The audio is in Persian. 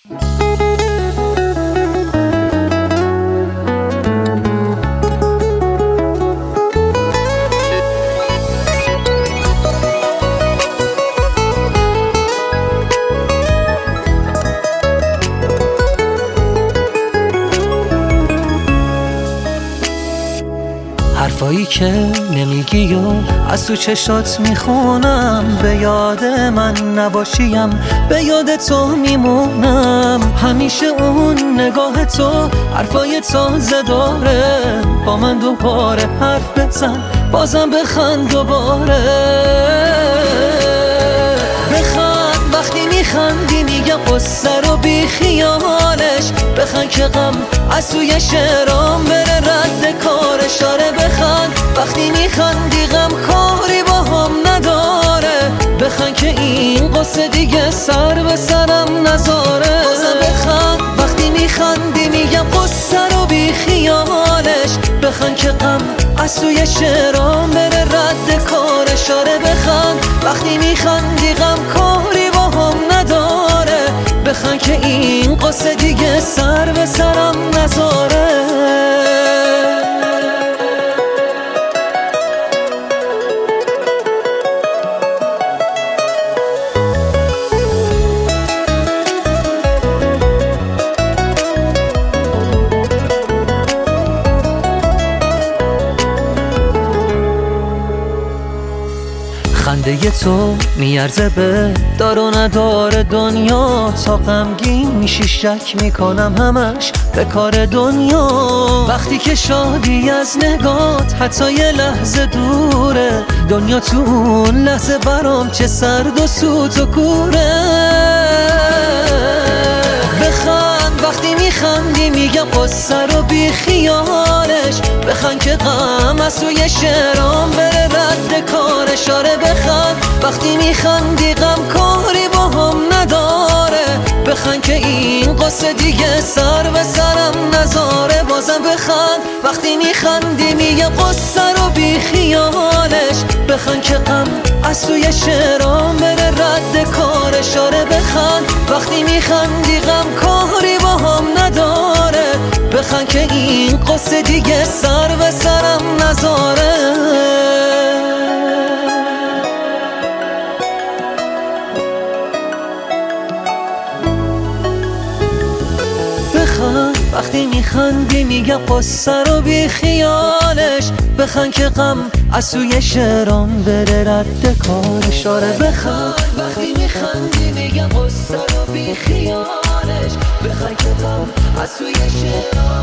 حرفایی که نمیگی و از تو چشات میخونم، به یاد من نباشیم به یاد تو میمونم. همیشه اون نگاه تو حرفای تازه داره، با من دوباره حرف بزن بازم بخند دوباره. بخند وقتی میخندی میگم قصه رو بی خیالش، بخند که غم از توی شعرام بره رد کارش. آره بخند وقتی میخندی غم کاری با هم نداره، بخند که این قصه دیگه سر به سرم نذاره. بازم بخند وقتی میخندی میگم قصه رو بی خیالش، بخند که غم از توی شعرام بره رد کارش. آره بخند وقتی میخندی غم کاری با هم نداره، بخند که این قصه دیگه سر به سرم نذاره. خنده تو میارزه به دار و ندار دنیا، تا غمگین میشی شک میکنم همش به کار دنیا. وقتی که شادی از نگات حتی یه لحظه دوره، دنیا تو اون لحظه برام چه سرد و سوت و کوره. بخند وقتی میخندی میگم قصه رو بی خیالش، بخند که غم از توی شعرام بره رد کارش. آره بخند وقتی میخندی غم کاری با هم نداره، بخند که این قصه دیگه سر به سرم نذاره. بازم بخند وقتی میخندی میگم قصه رو بی خیالش، بخند که غم از توی شعرام بره رد کارش. آره بخند وقتی میخندی غم کاری با هم نداره، بخند که این قصه دیگه سر به سرم نذاره. وقتی میخندی میگم قصه رو بی خیالش، بخند که غم از توی شعرام بره رد کارش. آره بخند وقتی میخندی میگم قصه رو بی خیالش، بخند که غم از توی شعرام